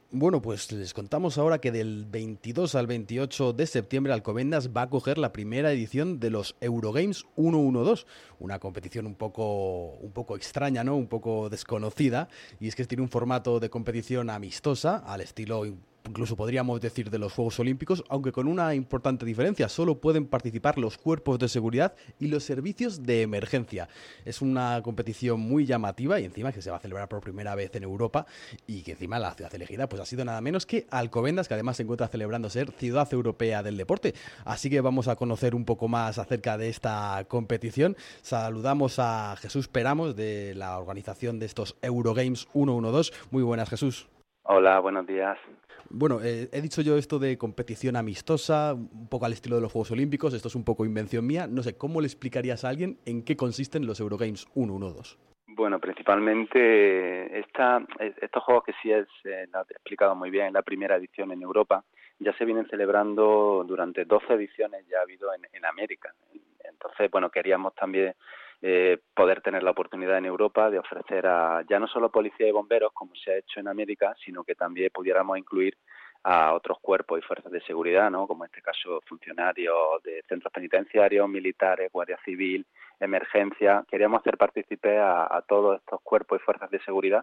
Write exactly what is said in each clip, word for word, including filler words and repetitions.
Bueno, pues les contamos ahora que del veintidós al veintiocho de septiembre Alcobendas va a coger la primera edición de los Eurogames ciento doce, una competición un poco, un poco extraña, ¿no? Un poco desconocida, y es que tiene un formato de competición amistosa, al estilo incluso podríamos decir de los Juegos Olímpicos, aunque con una importante diferencia: solo pueden participar los cuerpos de seguridad y los servicios de emergencia. Es una competición muy llamativa y encima que se va a celebrar por primera vez en Europa, y que encima la ciudad elegida pues ha sido nada menos que Alcobendas, que además se encuentra celebrando ser Ciudad Europea del Deporte. Así que vamos a conocer un poco más acerca de esta competición. Saludamos a Jesús Peramos, de la organización de estos Eurogames ciento doce. Muy buenas, Jesús. Hola, buenos días. Bueno, eh, he dicho yo esto de competición amistosa, un poco al estilo de los Juegos Olímpicos. Esto es un poco invención mía. No sé, ¿cómo le explicarías a alguien en qué consisten los Eurogames ciento doce? Bueno, principalmente esta, estos juegos que sí es, eh, lo he explicado muy bien, en la primera edición en Europa, ya se vienen celebrando durante doce ediciones, ya ha habido en, en América. Entonces, bueno, queríamos también eh, poder tener la oportunidad en Europa de ofrecer a ya no solo policía y bomberos, como se ha hecho en América, sino que también pudiéramos incluir a otros cuerpos y fuerzas de seguridad, ¿no? Como en este caso funcionarios de centros penitenciarios, militares, Guardia Civil, emergencia. Queríamos hacer partícipe a, a todos estos cuerpos y fuerzas de seguridad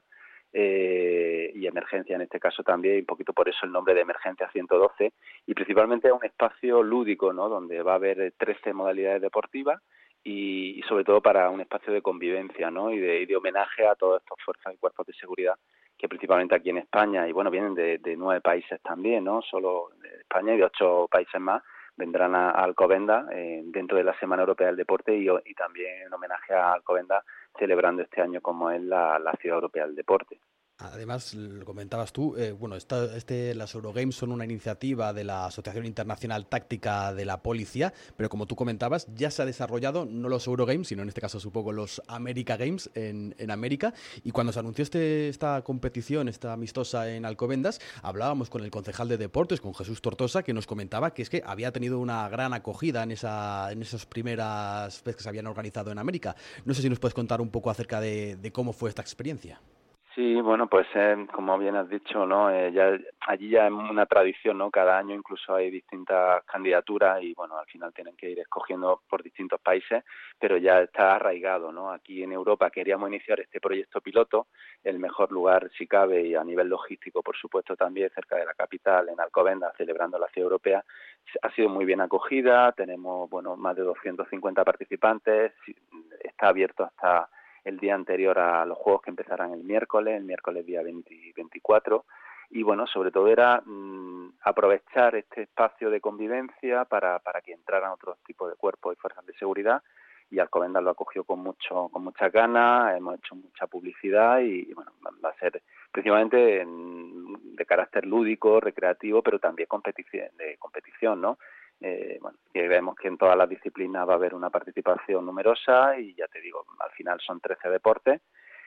eh, y emergencia en este caso también, y un poquito por eso el nombre de Emergencia ciento doce, y principalmente es un espacio lúdico, ¿no? Donde va a haber trece modalidades deportivas y, y sobre todo para un espacio de convivencia, ¿no? Y de, y de homenaje a todas estas fuerzas y cuerpos de seguridad que principalmente aquí en España, y bueno, vienen de, de nueve países también, ¿no? Solo de España y de ocho países más, vendrán a, a Alcobendas eh, dentro de la Semana Europea del Deporte, y, y también en homenaje a Alcobendas, celebrando este año como es la, la Ciudad Europea del Deporte. Además, lo comentabas tú, eh, bueno, esta, este, las Eurogames son una iniciativa de la Asociación Internacional Táctica de la Policía, pero como tú comentabas, ya se ha desarrollado no los Eurogames, sino en este caso supongo los America Games en, en América. Y cuando se anunció este, esta competición, esta amistosa en Alcobendas, hablábamos con el concejal de deportes, con Jesús Tortosa, que nos comentaba que es que había tenido una gran acogida en, esa, en esas primeras veces que se habían organizado en América. No sé si nos puedes contar un poco acerca de, de cómo fue esta experiencia. Sí, bueno, pues eh, como bien has dicho, ¿no? Eh, ya allí ya es una tradición, ¿no? Cada año incluso hay distintas candidaturas y bueno, al final tienen que ir escogiendo por distintos países, pero ya está arraigado, ¿no? Aquí en Europa queríamos iniciar este proyecto piloto, el mejor lugar si cabe y a nivel logístico, por supuesto, también cerca de la capital, en Alcobendas, celebrando la Ciudad Europea. Ha sido muy bien acogida, tenemos, bueno, más de doscientos cincuenta participantes, está abierto hasta el día anterior a los juegos, que empezarán el miércoles, el miércoles día veinte, veinticuatro, y bueno, sobre todo era mmm, aprovechar este espacio de convivencia para, para que entraran otros tipos de cuerpos y fuerzas de seguridad, y Alcobendas lo acogió con mucho con muchas ganas, hemos hecho mucha publicidad y, y bueno, va a ser principalmente en, de carácter lúdico, recreativo, pero también competición, de competición, ¿no? Eh, bueno, que vemos que en todas las disciplinas va a haber una participación numerosa y ya te digo, al final son trece deportes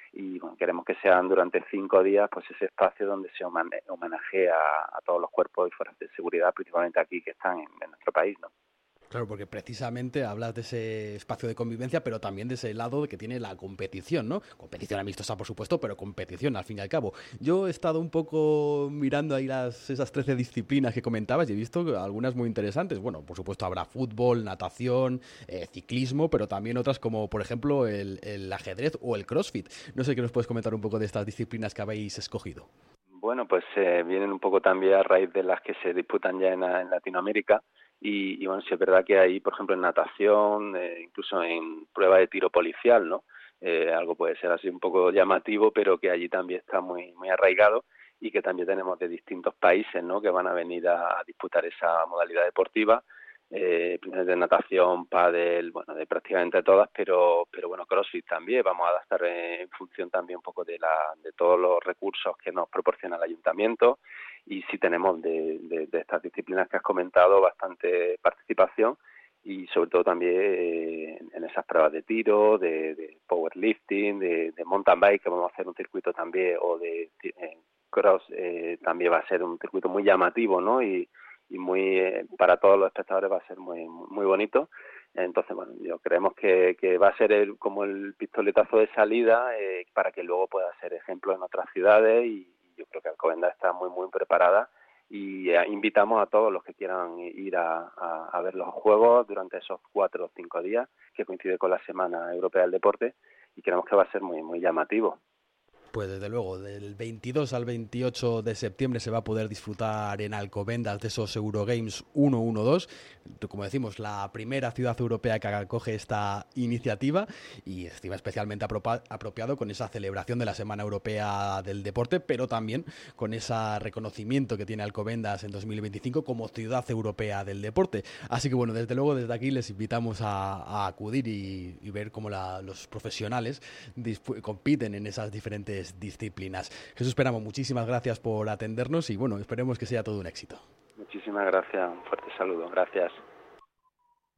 y bueno, queremos que sean durante cinco días pues ese espacio donde se homenajea a, a todos los cuerpos y fuerzas de seguridad, principalmente aquí que están en, en nuestro país, ¿no? Claro, porque precisamente hablas de ese espacio de convivencia, pero también de ese lado que tiene la competición, ¿no? Competición amistosa, por supuesto, pero competición al fin y al cabo. Yo he estado un poco mirando ahí las, esas trece disciplinas que comentabas y he visto algunas muy interesantes. Bueno, por supuesto habrá fútbol, natación, eh, ciclismo, pero también otras como, por ejemplo, el, el ajedrez o el CrossFit. No sé qué nos puedes comentar un poco de estas disciplinas que habéis escogido. Bueno, pues eh, vienen un poco también a raíz de las que se disputan ya en, en Latinoamérica y, y bueno, sí es verdad que hay, por ejemplo, en natación, eh, incluso en prueba de tiro policial, ¿no? Eh, algo puede ser así un poco llamativo, pero que allí también está muy muy arraigado y que también tenemos de distintos países, ¿no? Que van a venir a, a disputar esa modalidad deportiva, eh, de natación, pádel, bueno, de prácticamente todas, pero pero bueno, CrossFit también, vamos a adaptar en función también un poco de la de todos los recursos que nos proporciona el ayuntamiento, y sí tenemos de, de, de estas disciplinas que has comentado bastante participación, y sobre todo también eh, en esas pruebas de tiro, de, de powerlifting, de, de mountain bike, que vamos a hacer un circuito también, o de eh, cross, eh, también va a ser un circuito muy llamativo, ¿no? Y y muy eh, para todos los espectadores va a ser muy muy bonito. Entonces, bueno, yo creemos que, que va a ser el, como el pistoletazo de salida eh, para que luego pueda ser ejemplo en otras ciudades y, yo creo que Alcobendas está muy, muy preparada y eh, invitamos a todos los que quieran ir a, a, a ver los juegos durante esos cuatro o cinco días que coincide con la Semana Europea del Deporte y creemos que va a ser muy, muy llamativo. Pues desde luego, del veintidós al veintiocho de septiembre se va a poder disfrutar en Alcobendas de esos Eurogames uno uno dos, como decimos, la primera ciudad europea que acoge esta iniciativa y encima especialmente apropiado con esa celebración de la Semana Europea del Deporte, pero también con ese reconocimiento que tiene Alcobendas en dos mil veinticinco como ciudad europea del deporte. Así que bueno, desde luego desde aquí les invitamos a, a acudir y, y ver cómo la, los profesionales compiten en esas diferentes disciplinas. Jesús Péramo, muchísimas gracias por atendernos y bueno, esperemos que sea todo un éxito. Muchísimas gracias, un fuerte saludo, gracias.